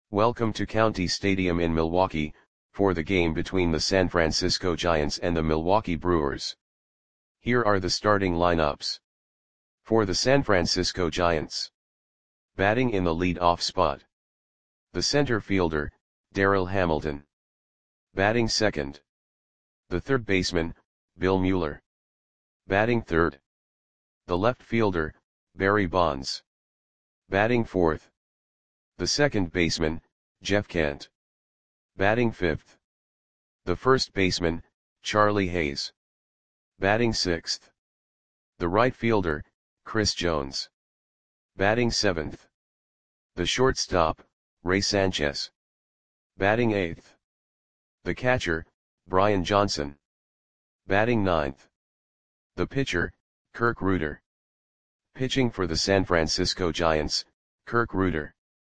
Welcome to County Stadium in Milwaukee, for the game between the San Francisco Giants and the Milwaukee Brewers. Here are the starting lineups. For the San Francisco Giants. Batting in the lead-off spot. The center fielder, Darryl Hamilton. Batting second. The third baseman, Bill Mueller. Batting third. The left fielder, Barry Bonds. Batting fourth. The second baseman, Jeff Kent. Batting fifth. The first baseman, Charlie Hayes. Batting sixth. The right fielder, Chris Jones. Batting seventh. The shortstop, Ray Sanchez. Batting eighth. The catcher, Brian Johnson. Batting ninth. The pitcher, Kirk Rueter. Pitching for the San Francisco Giants, Kirk Rueter.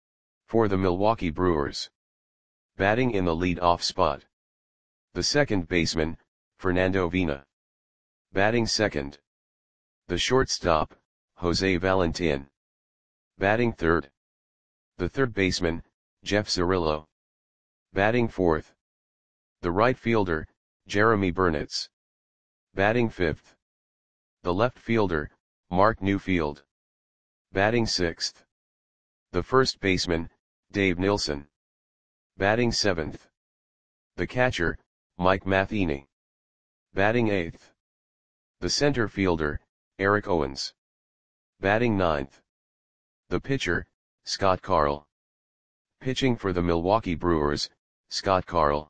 For the Milwaukee Brewers. Batting in the lead-off spot. The second baseman, Fernando Vina. Batting second. The shortstop, Jose Valentin. Batting third. The third baseman, Jeff Cirillo. Batting fourth. The right fielder, Jeremy Burnitz. Batting fifth. The left fielder, Mark Newfield. Batting sixth. The first baseman, Dave Nilsson. Batting seventh. The catcher, Mike Matheny. Batting eighth. The center fielder, Eric Owens. Batting ninth. The pitcher, Scott Carl. Pitching for the Milwaukee Brewers, Scott Carl.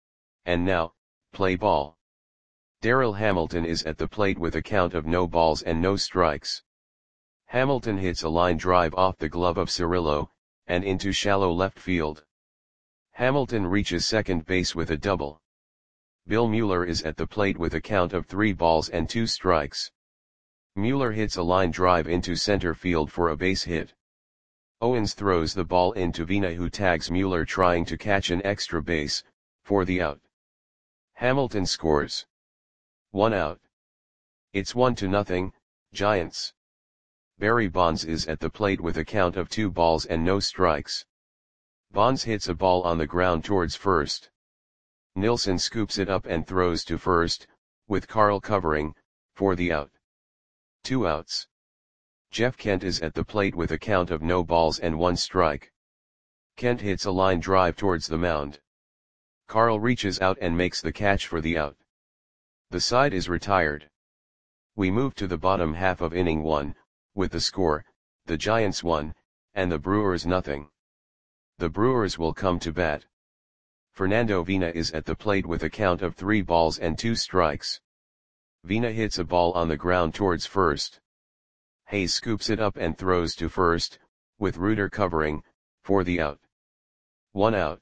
And now, play ball. Darryl Hamilton is at the plate with a count of no balls and no strikes. Hamilton hits a line drive off the glove of Cirillo, and into shallow left field. Hamilton reaches second base with a double. Bill Mueller is at the plate with a count of 3 balls and 2 strikes. Mueller hits a line drive into center field for a base hit. Owens throws the ball into Vina, who tags Mueller trying to catch an extra base, for the out. Hamilton scores. 1 out. It's 1-0, Giants. Barry Bonds is at the plate with a count of 2 balls and no strikes. Bonds hits a ball on the ground towards first. Nilsson scoops it up and throws to first, with Carl covering, for the out. 2 outs. Jeff Kent is at the plate with a count of no balls and 1 strike. Kent hits a line drive towards the mound. Carl reaches out and makes the catch for the out. The side is retired. We move to the bottom half of inning 1, with the score, the Giants 1, and the Brewers 0. The Brewers will come to bat. Fernando Vina is at the plate with a count of 3 balls and 2 strikes. Vina hits a ball on the ground towards first. Hayes scoops it up and throws to first, with Rueter covering, for the out. 1 out.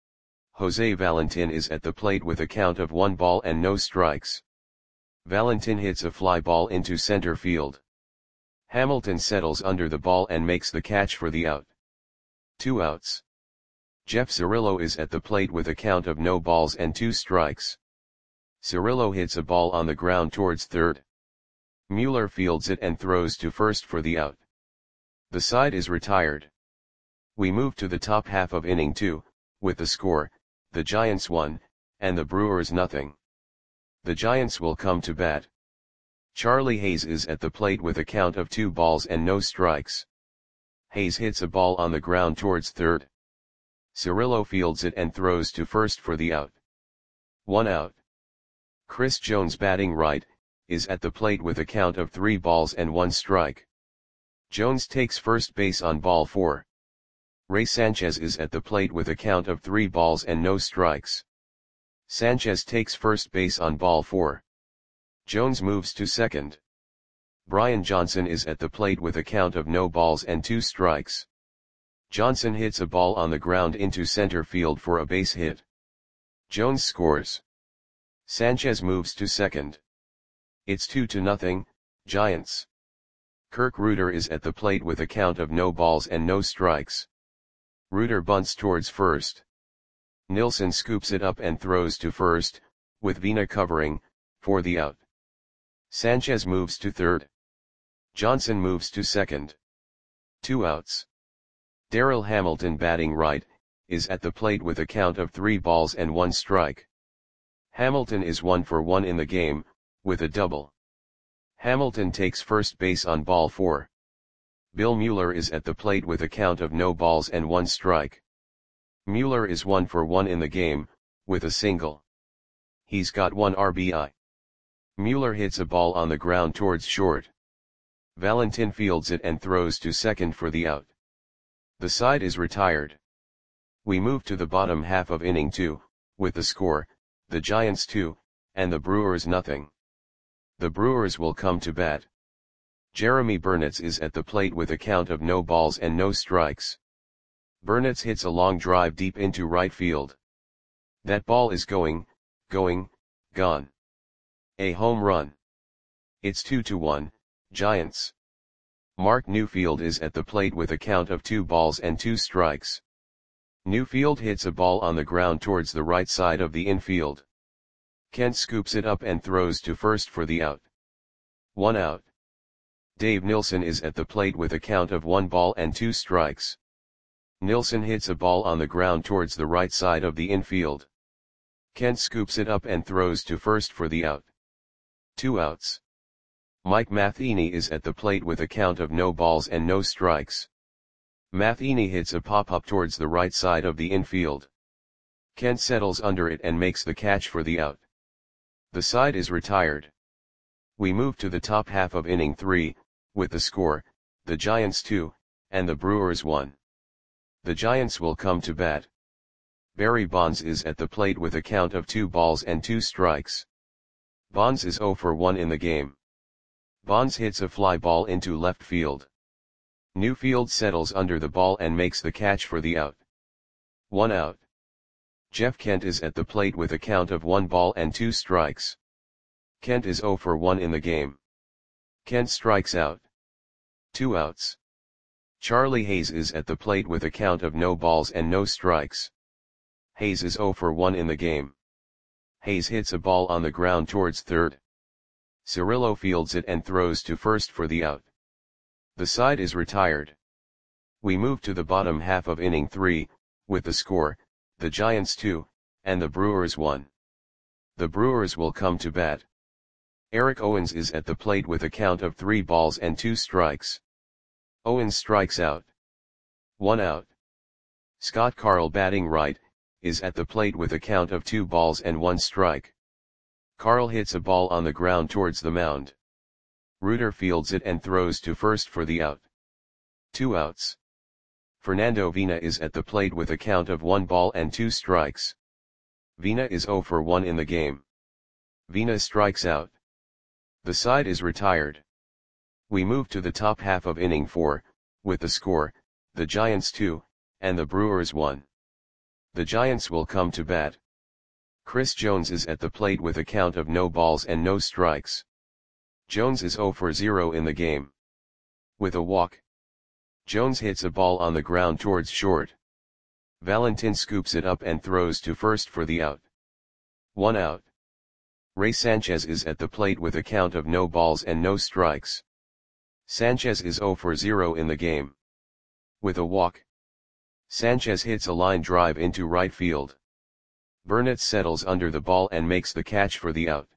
Jose Valentin is at the plate with a count of 1 ball and no strikes. Valentin hits a fly ball into center field. Hamilton settles under the ball and makes the catch for the out. 2 outs. Jeff Cirillo is at the plate with a count of no balls and 2 strikes. Cirillo hits a ball on the ground towards third. Mueller fields it and throws to first for the out. The side is retired. We move to the top half of inning 2, with the score, the Giants 1, and the Brewers 0. The Giants will come to bat. Charlie Hayes is at the plate with a count of 2 balls and no strikes. Hayes hits a ball on the ground towards third. Cirillo fields it and throws to first for the out. 1 out. Chris Jones, batting right, is at the plate with a count of 3 balls and 1 strike. Jones takes first base on ball 4. Ray Sanchez is at the plate with a count of 3 balls and no strikes. Sanchez takes first base on ball 4. Jones moves to second. Brian Johnson is at the plate with a count of no balls and 2 strikes. Johnson hits a ball on the ground into center field for a base hit. Jones scores. Sanchez moves to second. It's 2-0, Giants. Kirk Rueter is at the plate with a count of no balls and no strikes. Rueter bunts towards first. Nilsson scoops it up and throws to first, with Vina covering, for the out. Sanchez moves to third. Johnson moves to second. 2 outs. Darryl Hamilton, batting right, is at the plate with a count of 3 balls and 1 strike. Hamilton is 1 for 1 in the game, with a double. Hamilton takes first base on ball 4. Bill Mueller is at the plate with a count of no balls and 1 strike. Mueller is 1 for 1 in the game, with a single. He's got 1 RBI. Mueller hits a ball on the ground towards short. Valentin fields it and throws to second for the out. The side is retired. We move to the bottom half of inning 2, with the score, the Giants 2, and the Brewers nothing. The Brewers will come to bat. Jeremy Burnitz is at the plate with a count of no balls and no strikes. Burnitz hits a long drive deep into right field. That ball is going, gone. A home run. It's 2-1, Giants. Mark Newfield is at the plate with a count of 2 balls and 2 strikes. Newfield hits a ball on the ground towards the right side of the infield. Kent scoops it up and throws to first for the out. 1 out. Dave Nilsson is at the plate with a count of 1 ball and 2 strikes. Nilsson hits a ball on the ground towards the right side of the infield. Kent scoops it up and throws to first for the out. 2 outs. Mike Matheny is at the plate with a count of no balls and no strikes. Matheny hits a pop-up towards the right side of the infield. Kent settles under it and makes the catch for the out. The side is retired. We move to the top half of inning 3, with the score, the Giants 2, and the Brewers 1. The Giants will come to bat. Barry Bonds is at the plate with a count of 2 balls and 2 strikes. Bonds is 0 for 1 in the game. Bonds hits a fly ball into left field. Newfield settles under the ball and makes the catch for the out. 1 out. Jeff Kent is at the plate with a count of 1 ball and 2 strikes. Kent is 0 for 1 in the game. Kent strikes out. 2 outs. Charlie Hayes is at the plate with a count of no balls and no strikes. Hayes is 0 for 1 in the game. Hayes hits a ball on the ground towards third. Cirillo fields it and throws to first for the out. The side is retired. We move to the bottom half of inning 3, with the score, the Giants 2, and the Brewers 1. The Brewers will come to bat. Eric Owens is at the plate with a count of 3 balls and 2 strikes. Owens strikes out. 1 out. Scott Carl, batting right, is at the plate with a count of 2 balls and 1 strike. Carl hits a ball on the ground towards the mound. Reuter fields it and throws to first for the out. 2 outs. Fernando Vina is at the plate with a count of 1 ball and 2 strikes. Vina is 0 for 1 in the game. Vina strikes out. The side is retired. We move to the top half of inning 4, with the score, the Giants 2, and the Brewers 1. The Giants will come to bat. Chris Jones is at the plate with a count of no balls and no strikes. Jones is 0 for 0 in the game. With a walk. Jones hits a ball on the ground towards short. Valentin scoops it up and throws to first for the out. 1 out. Ray Sanchez is at the plate with a count of no balls and no strikes. Sanchez is 0 for 0 in the game. With a walk. Sanchez hits a line drive into right field. Burnitz settles under the ball and makes the catch for the out.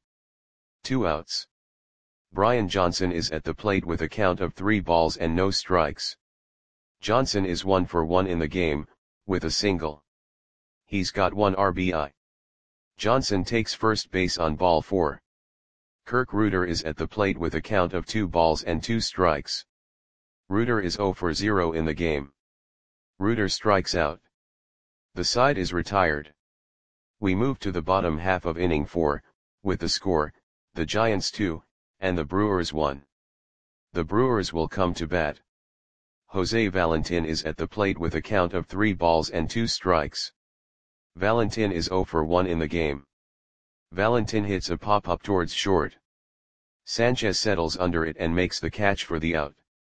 2 outs. Brian Johnson is at the plate with a count of 3 balls and no strikes. Johnson is 1 for 1 in the game, with a single. He's got 1 RBI. Johnson takes first base on ball 4. Kirk Reuter is at the plate with a count of 2 balls and 2 strikes. Reuter is 0 for 0 in the game. Reuter strikes out. The side is retired. We move to the bottom half of inning 4, with the score, the Giants 2, and the Brewers 1. The Brewers will come to bat. Jose Valentin is at the plate with a count of 3 balls and 2 strikes. Valentin is 0 for 1 in the game. Valentin hits a pop-up towards short. Sanchez settles under it and makes the catch for the out.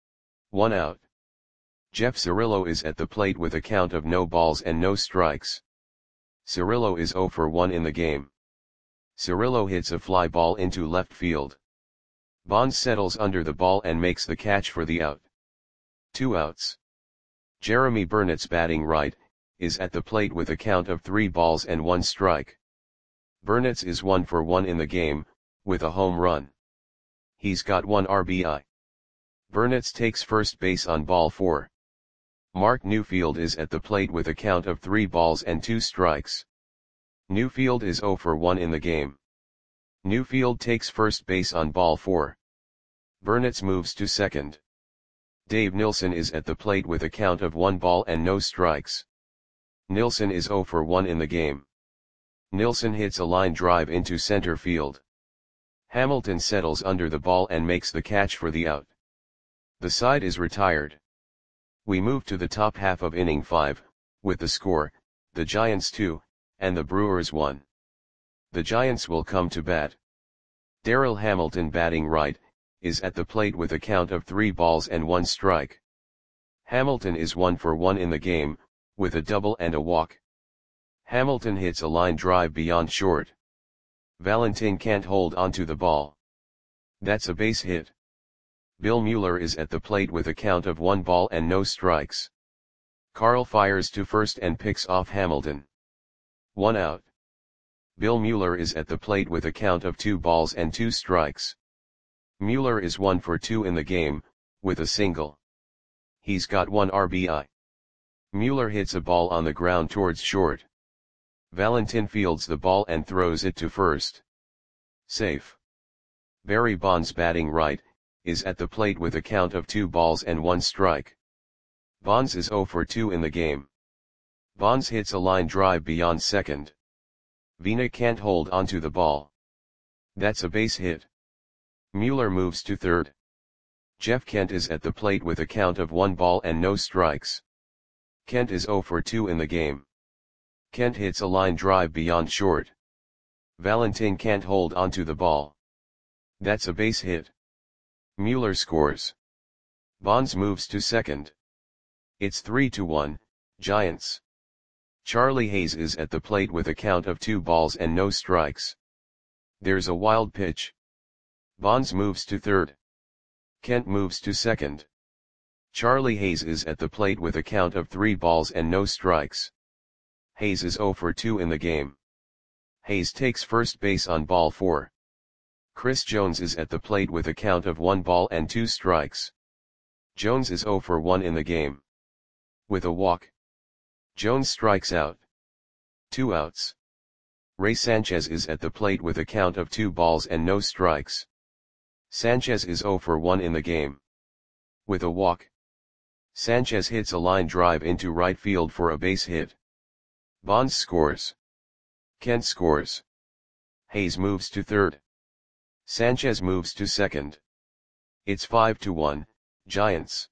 1 out. Jeff Cirillo is at the plate with a count of no balls and no strikes. Cirillo is 0 for 1 in the game. Cirillo hits a fly ball into left field. Bonds settles under the ball and makes the catch for the out. 2 outs. Jeremy Burnitz, batting right, is at the plate with a count of 3 balls and 1 strike. Burnitz is 1 for 1 in the game, with a home run. He's got 1 RBI. Burnitz takes first base on ball 4. Mark Newfield is at the plate with a count of 3 balls and 2 strikes. Newfield is 0 for 1 in the game. Newfield takes first base on ball 4. Burnitz moves to second. Dave Nilsson is at the plate with a count of 1 ball and no strikes. Nilsson is 0 for 1 in the game. Nilsson hits a line drive into center field. Hamilton settles under the ball and makes the catch for the out. The side is retired. We move to the top half of inning 5, with the score, the Giants 2, and the Brewers 1. The Giants will come to bat. Darryl Hamilton, batting right, is at the plate with a count of 3 balls and 1 strike. Hamilton is 1 for 1 in the game, with a double and a walk. Hamilton hits a line drive beyond short. Valentin can't hold onto the ball. That's a base hit. Bill Mueller is at the plate with a count of 1 ball and no strikes. Carl fires to first and picks off Hamilton. 1 out. Bill Mueller is at the plate with a count of 2 balls and 2 strikes. Mueller is 1 for 2 in the game, with a single. He's got 1 RBI. Mueller hits a ball on the ground towards short. Valentin fields the ball and throws it to first. Safe. Barry Bonds, batting right, is at the plate with a count of 2 balls and 1 strike. Bonds is 0 for 2 in the game. Bonds hits a line drive beyond second. Vina can't hold onto the ball. That's a base hit. Mueller moves to third. Jeff Kent is at the plate with a count of 1 ball and no strikes. Kent is 0 for 2 in the game. Kent hits a line drive beyond short. Valentin can't hold onto the ball. That's a base hit. Mueller scores. Bonds moves to second. It's 3-1, Giants. Charlie Hayes is at the plate with a count of 2 balls and no strikes. There's a wild pitch. Bonds moves to third. Kent moves to second. Charlie Hayes is at the plate with a count of 3 balls and no strikes. Hayes is 0 for 2 in the game. Hayes takes first base on ball 4. Chris Jones is at the plate with a count of 1 ball and 2 strikes. Jones is 0 for 1 in the game. With a walk. Jones strikes out. 2 outs. Ray Sanchez is at the plate with a count of 2 balls and no strikes. Sanchez is 0 for 1 in the game. With a walk. Sanchez hits a line drive into right field for a base hit. Bonds scores. Kent scores. Hayes moves to third. Sanchez moves to second. It's 5-1, Giants.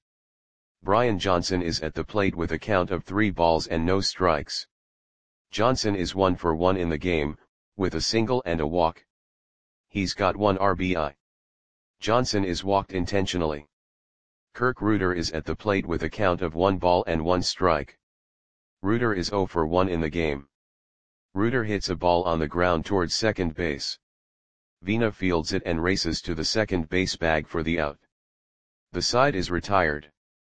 Brian Johnson is at the plate with a count of 3 balls and no strikes. Johnson is 1 for 1 in the game, with a single and a walk. He's got 1 RBI. Johnson is walked intentionally. Kirk Reuter is at the plate with a count of 1 ball and 1 strike. Reuter is 0 for 1 in the game. Reuter hits a ball on the ground towards second base. Vina fields it and races to the second base bag for the out. The side is retired.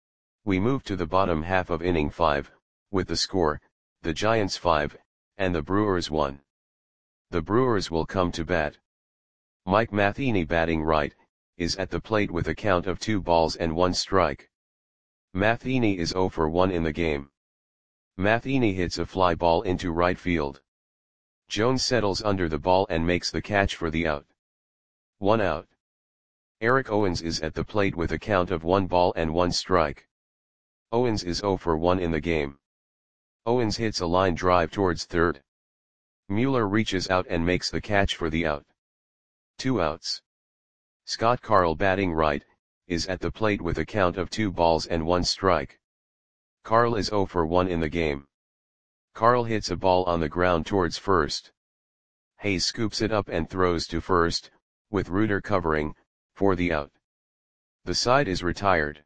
We move to the bottom half of inning 5, with the score, the Giants 5, and the Brewers 1. The Brewers will come to bat. Mike Matheny, batting right, is at the plate with a count of 2 balls and 1 strike. Matheny is 0 for 1 in the game. Matheny hits a fly ball into right field. Jones settles under the ball and makes the catch for the out. 1 out. Eric Owens is at the plate with a count of 1 ball and 1 strike. Owens is 0 for 1 in the game. Owens hits a line drive towards third. Mueller reaches out and makes the catch for the out. 2 outs. Scott Carl, batting right, is at the plate with a count of 2 balls and 1 strike. Carl is 0 for 1 in the game. Carl hits a ball on the ground towards first. Hayes scoops it up and throws to first, with Reuter covering, for the out. The side is retired.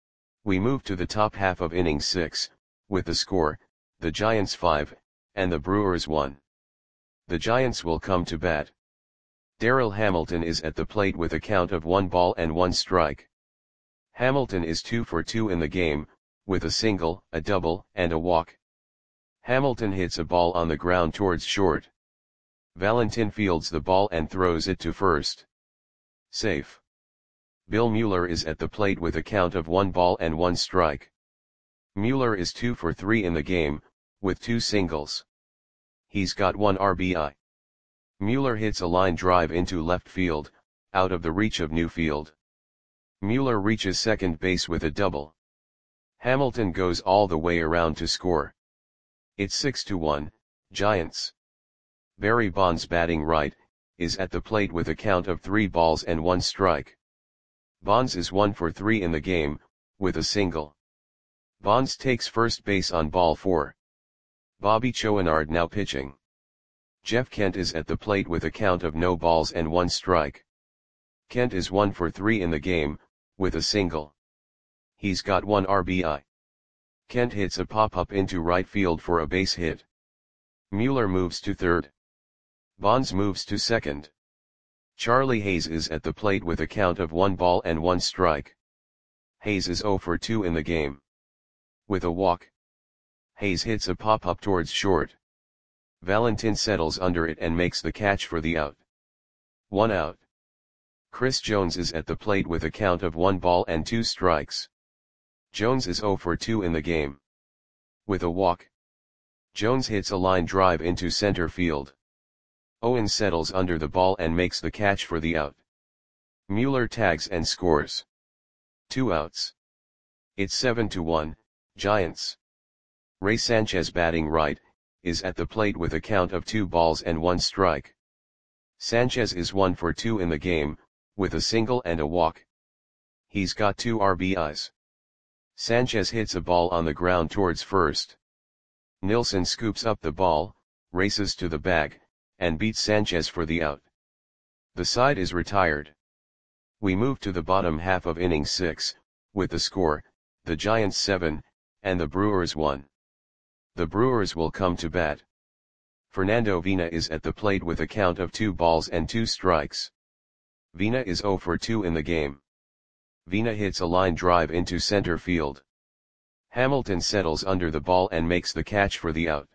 We move to the top half of inning 6, with the score, the Giants 5, and the Brewers 1. The Giants will come to bat. Darryl Hamilton is at the plate with a count of 1 ball and 1 strike. Hamilton is 2 for 2 in the game, with a single, a double, and a walk. Hamilton hits a ball on the ground towards short. Valentin fields the ball and throws it to first. Safe. Bill Mueller is at the plate with a count of 1 ball and 1 strike. Mueller is 2 for 3 in the game, with 2 singles. He's got 1 RBI. Mueller hits a line drive into left field, out of the reach of Newfield. Mueller reaches second base with a double. Hamilton goes all the way around to score. It's 6-1, Giants. Barry Bonds, batting right, is at the plate with a count of 3 balls and 1 strike. Bonds is 1 for 3 in the game, with a single. Bonds takes first base on ball 4. Bobby Chouinard now pitching. Jeff Kent is at the plate with a count of no balls and 1 strike. Kent is 1 for 3 in the game, with a single. He's got 1 RBI. Kent hits a pop-up into right field for a base hit. Mueller moves to third. Bonds moves to second. Charlie Hayes is at the plate with a count of 1 ball and 1 strike. Hayes is 0 for 2 in the game. With a walk. Hayes hits a pop-up towards short. Valentin settles under it and makes the catch for the out. 1 out. Chris Jones is at the plate with a count of 1 ball and 2 strikes. Jones is 0 for 2 in the game. With a walk. Jones hits a line drive into center field. Owens settles under the ball and makes the catch for the out. Mueller tags and scores. 2 outs. It's 7-1, Giants. Ray Sanchez, batting right, is at the plate with a count of 2 balls and 1 strike. Sanchez is 1 for 2 in the game, with a single and a walk. He's got 2 RBIs. Sanchez hits a ball on the ground towards first. Nilsson scoops up the ball, races to the bag, and beats Sanchez for the out. The side is retired. We move to the bottom half of inning 6, with the score, the Giants 7, and the Brewers 1. The Brewers will come to bat. Fernando Vina is at the plate with a count of 2 balls and 2 strikes. Vina is 0 for 2 in the game. Vina hits a line drive into center field. Hamilton settles under the ball and makes the catch for the out.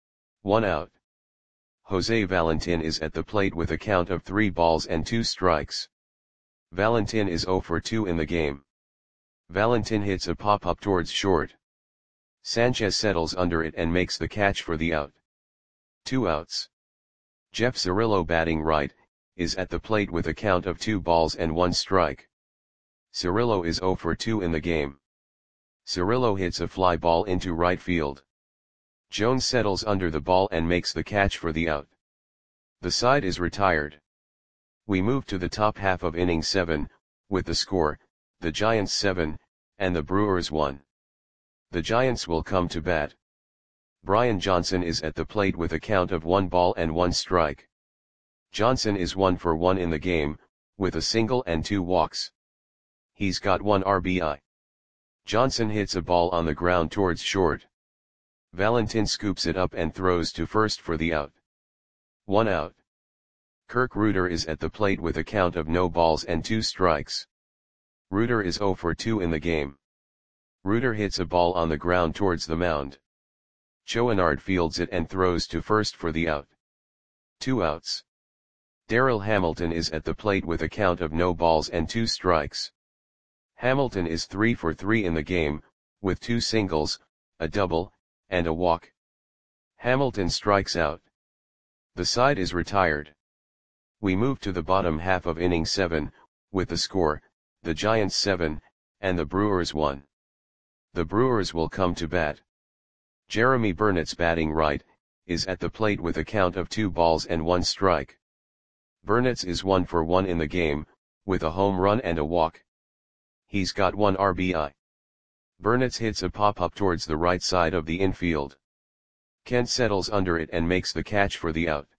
1 out. Jose Valentin is at the plate with a count of 3 balls and 2 strikes. Valentin is 0 for 2 in the game. Valentin hits a pop-up towards short. Sanchez settles under it and makes the catch for the out. 2 outs. Jeff Cirillo, batting right, is at the plate with a count of 2 balls and 1 strike. Cirillo is 0 for 2 in the game. Cirillo hits a fly ball into right field. Jones settles under the ball and makes the catch for the out. The side is retired. We move to the top half of inning 7, with the score, the Giants 7, and the Brewers 1. The Giants will come to bat. Brian Johnson is at the plate with a count of 1 ball and 1 strike. Johnson is 1 for 1 in the game, with a single and 2 walks. He's got 1 RBI. Johnson hits a ball on the ground towards short. Valentin scoops it up and throws to first for the out. 1 out. Kirk Reuter is at the plate with a count of no balls and 2 strikes. Reuter is 0 for 2 in the game. Reuter hits a ball on the ground towards the mound. Chouinard fields it and throws to first for the out. 2 outs. Darryl Hamilton is at the plate with a count of no balls and 2 strikes. Hamilton is 3 for 3 in the game, with 2 singles, a double, and a walk. Hamilton strikes out. The side is retired. We move to the bottom half of inning 7, with the score, the Giants 7, and the Brewers 1. The Brewers will come to bat. Jeremy Burnett's, batting right, is at the plate with a count of 2 balls and 1 strike. Burnett's is 1 for 1 in the game, with a home run and a walk. He's got 1 RBI. Burnett's hits a pop-up towards the right side of the infield. Kent settles under it and makes the catch for the out.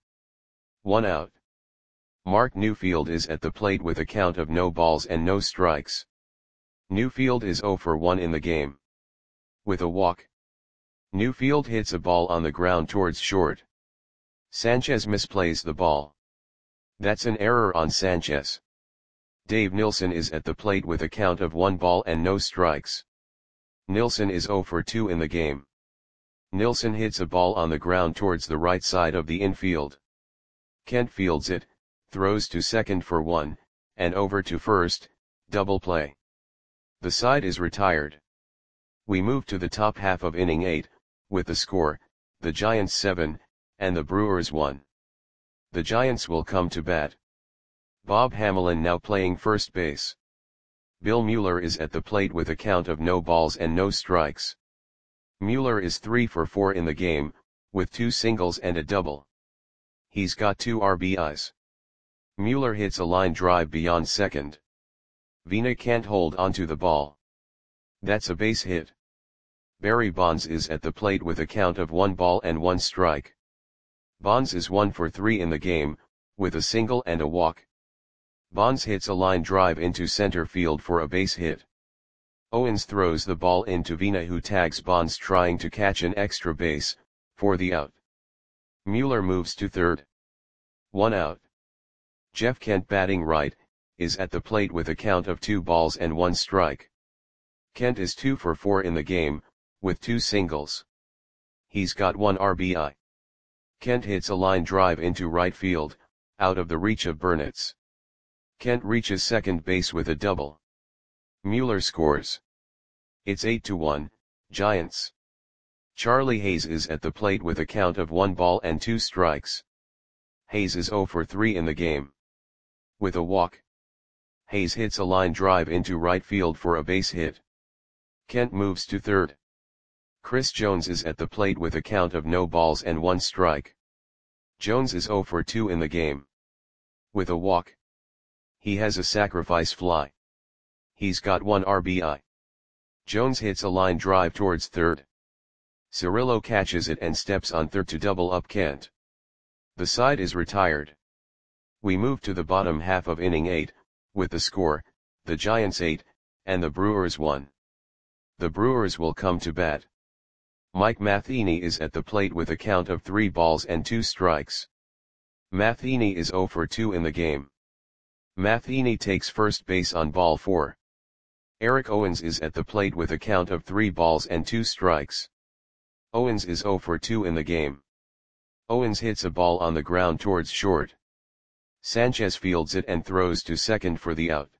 1 out. Mark Newfield is at the plate with a count of no balls and no strikes. Newfield is 0 for 1 in the game. With a walk. Newfield hits a ball on the ground towards short. Sanchez misplays the ball. That's an error on Sanchez. Dave Nilsson is at the plate with a count of 1 ball and no strikes. Nilsson is 0 for 2 in the game. Nilsson hits a ball on the ground towards the right side of the infield. Kent fields it, throws to second for one, and over to first, double play. The side is retired. We move to the top half of inning 8, with the score, the Giants 7, and the Brewers 1. The Giants will come to bat. Bob Hamelin now playing first base. Bill Mueller is at the plate with a count of no balls and no strikes. Mueller is 3 for 4 in the game, with 2 singles and a double. He's got 2 RBIs. Mueller hits a line drive beyond second. Vina can't hold onto the ball. That's a base hit. Barry Bonds is at the plate with a count of 1 ball and 1 strike. Bonds is 1 for 3 in the game, with a single and a walk. Bonds hits a line drive into center field for a base hit. Owens throws the ball into Vina, who tags Bonds trying to catch an extra base, for the out. Mueller moves to third. 1 out. Jeff Kent, batting right, is at the plate with a count of 2 balls and 1 strike. Kent is 2 for 4 in the game, with 2 singles. He's got 1 RBI. Kent hits a line drive into right field, out of the reach of Burnitz. Kent reaches second base with a double. Mueller scores. It's 8-1, Giants. Charlie Hayes is at the plate with a count of 1 ball and 2 strikes. Hayes is 0 for 3 in the game. With a walk. Hayes hits a line drive into right field for a base hit. Kent moves to third. Chris Jones is at the plate with a count of no balls and 1 strike. Jones is 0 for 2 in the game. With a walk. He has a sacrifice fly. He's got 1 RBI. Jones hits a line drive towards third. Cirillo catches it and steps on third to double up Kent. The side is retired. We move to the bottom half of inning 8, with the score, the Giants 8, and the Brewers 1. The Brewers will come to bat. Mike Matheny is at the plate with a count of 3 balls and 2 strikes. Matheny is 0 for 2 in the game. Matheny takes first base on ball 4. Eric Owens is at the plate with a count of 3 balls and 2 strikes. Owens is 0 for 2 in the game. Owens hits a ball on the ground towards short. Sanchez fields it and throws to second for the out.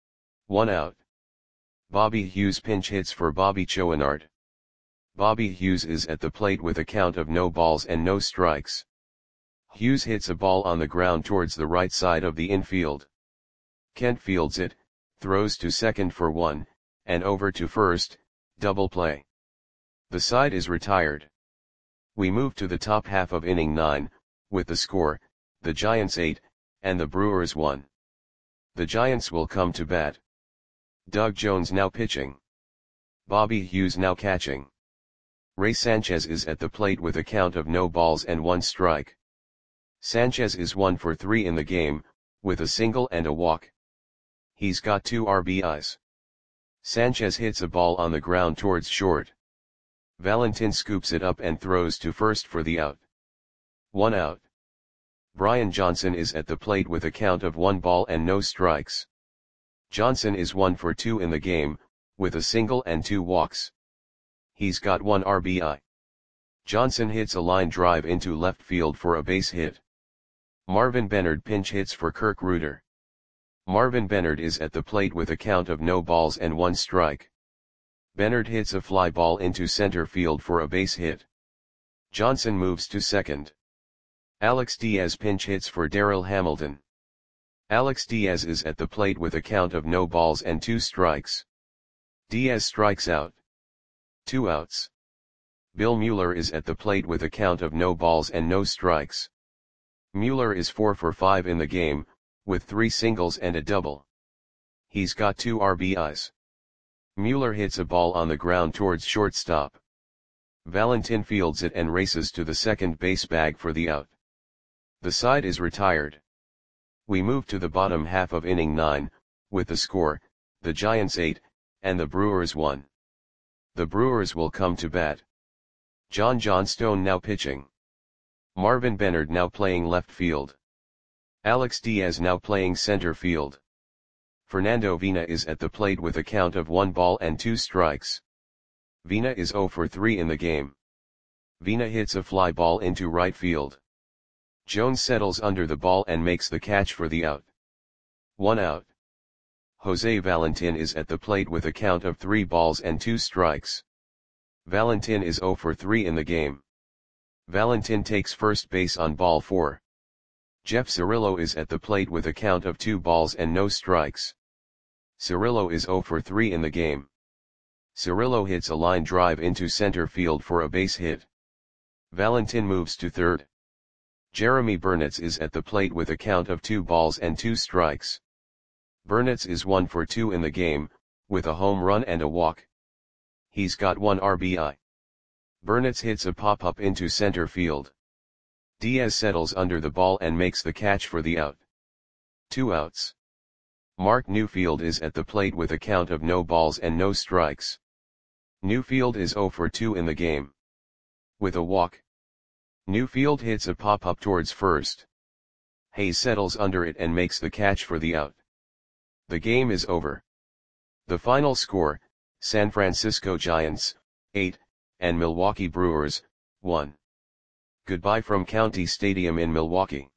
1 out. Bobby Hughes pinch hits for Bobby Chouinard. Bobby Hughes is at the plate with a count of no balls and no strikes. Hughes hits a ball on the ground towards the right side of the infield. Kent fields it, throws to second for 1, and over to first, double play. The side is retired. We move to the top half of inning 9, with the score, the Giants 8, and the Brewers 1. The Giants will come to bat. Doug Jones now pitching. Bobby Hughes now catching. Ray Sanchez is at the plate with a count of no balls and 1 strike. Sanchez is 1 for 3 in the game, with a single and a walk. He's got 2 RBIs. Sanchez hits a ball on the ground towards short. Valentin scoops it up and throws to first for the out. 1 out. Brian Johnson is at the plate with a count of 1 ball and no strikes. Johnson is 1 for 2 in the game, with a single and 2 walks. He's got 1 RBI. Johnson hits a line drive into left field for a base hit. Marvin Bennard pinch hits for Kirk Reuter. Marvin Bennard is at the plate with a count of no balls and 1 strike. Bennard hits a fly ball into center field for a base hit. Johnson moves to second. Alex Diaz pinch hits for Darryl Hamilton. Alex Diaz is at the plate with a count of no balls and 2 strikes. Diaz strikes out. 2 outs. Bill Mueller is at the plate with a count of no balls and no strikes. Mueller is 4 for 5 in the game, with 3 singles and a double. He's got 2 RBIs. Mueller hits a ball on the ground towards shortstop. Valentin fields it and races to the second base bag for the out. The side is retired. We move to the bottom half of inning 9, with the score, the Giants 8, and the Brewers 1. The Brewers will come to bat. John Johnstone now pitching. Marvin Bennard now playing left field. Alex Diaz now playing center field. Fernando Vina is at the plate with a count of 1 ball and 2 strikes. Vina is 0 for 3 in the game. Vina hits a fly ball into right field. Jones settles under the ball and makes the catch for the out. 1 out. Jose Valentin is at the plate with a count of 3 balls and 2 strikes. Valentin is 0 for 3 in the game. Valentin takes first base on ball 4. Jeff Cirillo is at the plate with a count of 2 balls and no strikes. Cirillo is 0 for 3 in the game. Cirillo hits a line drive into center field for a base hit. Valentin moves to third. Jeremy Burnitz is at the plate with a count of 2 balls and 2 strikes. Burnitz is 1 for 2 in the game, with a home run and a walk. He's got 1 RBI. Burnitz hits a pop-up into center field. Diaz settles under the ball and makes the catch for the out. 2 outs. Mark Newfield is at the plate with a count of no balls and no strikes. Newfield is 0 for 2 in the game. With a walk. Newfield hits a pop-up towards first. Hayes settles under it and makes the catch for the out. The game is over. The final score, San Francisco Giants, 8, and Milwaukee Brewers, 1. Goodbye from County Stadium in Milwaukee.